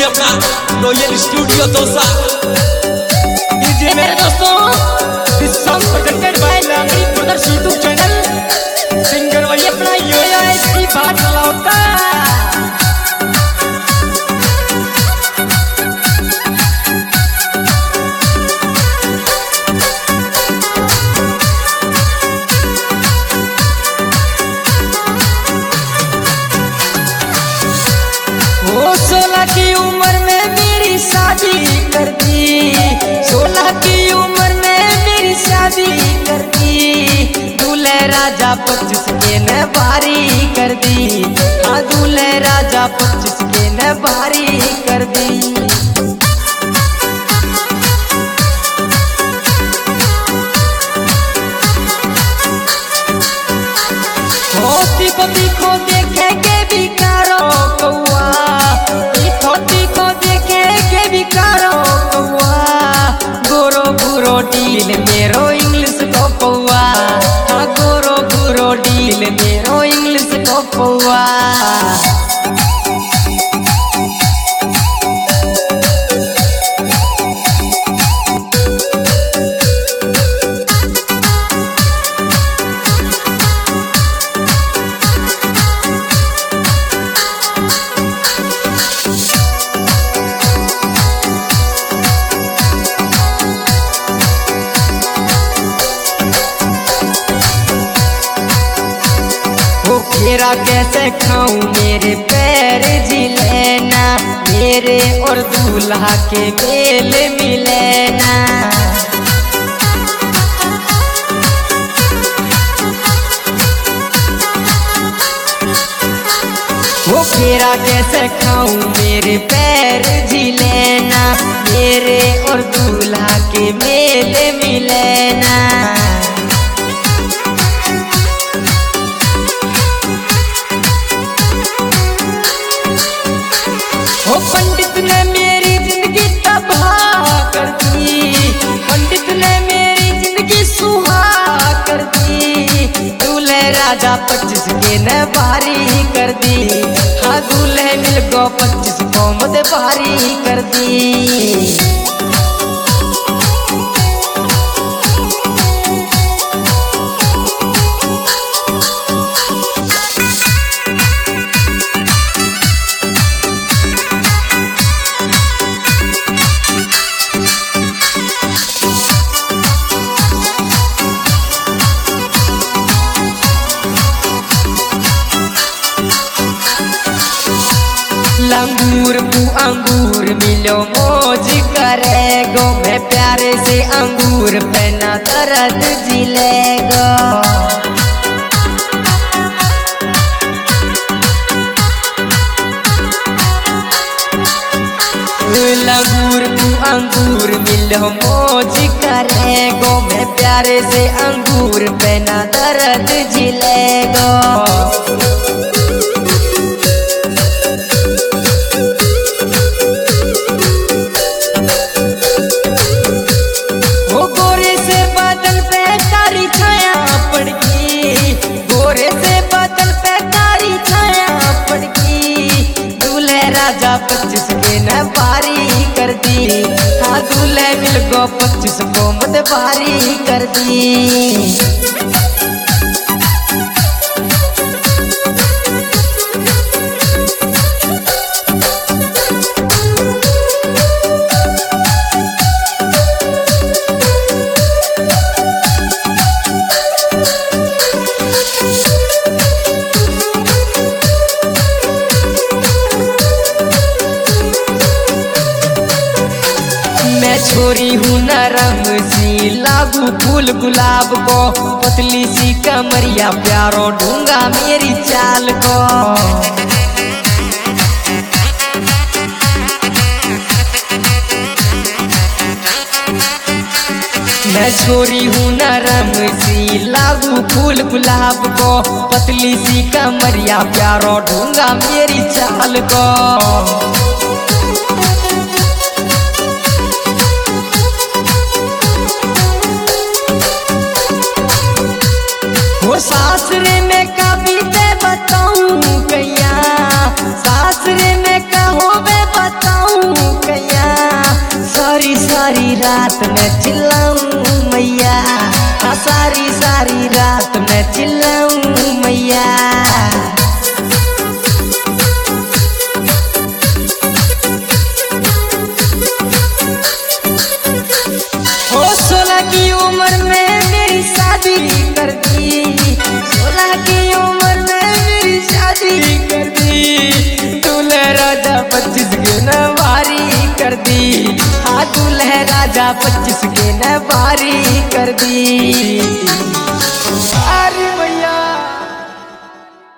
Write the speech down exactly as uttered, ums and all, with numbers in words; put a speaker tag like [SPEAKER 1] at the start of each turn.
[SPEAKER 1] ये अपना royal studio dosa.
[SPEAKER 2] जी मेरे दोस्तों, this song presented by Langdi brothers YouTube channel. Singer वही अपना योया इसकी बात चलाता। सोलह की उम्र में मेरी शादी कर दी, सोलह की उम्र में मेरी शादी कर दी। दूल्हे राजा पच्चीस के ने बारी कर दी, हाँ दूल्हे राजा पच्चीस के ने बारी कर दी। होती को देखो देखेंगे बिकारो कौआ, गोरो गुरो डील मेरो इंग्लिश को पौआ, हाँ गोरो गुरो डील मेरो इंग्लिश को पौआ। तेरा कैसे खाऊं मेरे पैर जिलेना, मेरे और दूल्हा के मेल मिलेना। वो तेरा कैसे खाऊं मेरे पैर जिलेना, मेरे और दूल्हा के मेल मिलेना। ओ पंडित ने मेरी जिंदगी तबाह कर दी, पंडित ने मेरी जिंदगी सुहा कर दी। दूल्हे राजा पच्चीस के ने बारी कर दी, हाँ दूल्हे मिल गो पच्चीस को मत बारी कर दी। अंगूर पू अंगूर मिलो मौज करेगो, मैं प्यारे से अंगूर पहना दर्द जिलेगो। अंगूर पू अंगूर मिलो मौज करेगो, मैं प्यारे से अंगूर पहना दर्द जिलेगो। राजा पच्चीस के न बारी कर दी, हाँ दूल्हे मिल गो पच्चीस को मत बारी कर दी। छोरी हूँ नरम सी लागू फूल गुलाब को, पतली सी कमरिया प्यारो ढूंगा मेरी चाल को। मैं छोरी हूँ नरम सी लागू फूल गुलाब को, पतली सी कमरिया प्यारो ढूंगा मेरी चाल को। वो सासरे में कभी बताऊं कैया, सासरे में कहो मैं बताऊं सारी सारी रात मैं चिल्लाऊं मैया। हो सोलह की उम्र में मेरी शादी कर दी, सोलह की उम्र में मेरी शादी कर दी। दूल्हे राजा पच्चीस के नवारी कर दी, हाँ दूल्हे राजा पच्चीस